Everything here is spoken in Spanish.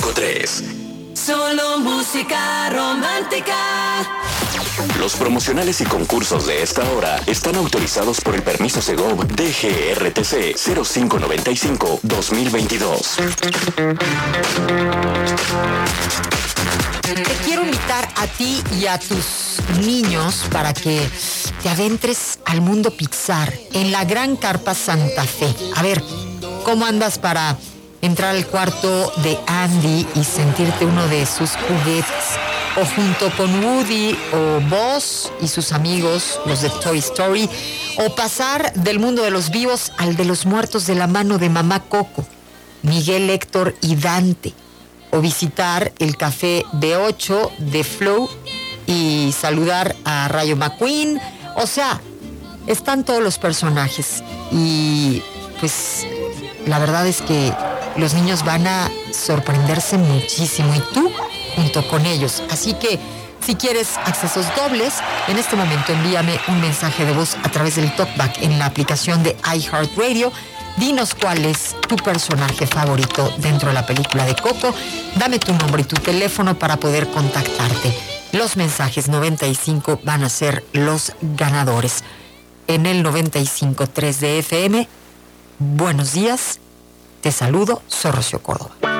95.3. Solo música romántica. Los promocionales y concursos de esta hora están autorizados por el permiso Segov DGRTC 0595-2022. Te quiero invitar a ti y a tus niños para que te adentres al mundo Pixar en la Gran Carpa Santa Fe. A ver, ¿cómo andas para entrar al cuarto de Andy y sentirte uno de sus juguetes? O junto con Woody o Buzz y sus amigos, los de Toy Story, o pasar del mundo de los vivos al de los muertos de la mano de Mamá Coco, Miguel, Héctor y Dante, o visitar el café B8 de Flow y saludar a Rayo McQueen. O sea, están todos los personajes y pues la verdad es que los niños van a sorprenderse muchísimo y tú junto con ellos. Así que si quieres accesos dobles, en este momento envíame un mensaje de voz a través del TalkBack en la aplicación de iHeartRadio. Dinos cuál es tu personaje favorito dentro de la película de Coco. Dame tu nombre y tu teléfono para poder contactarte. Los mensajes 95 van a ser los ganadores. En el 95.3 de FM, buenos días. Te saludo, soy Rocío Córdoba.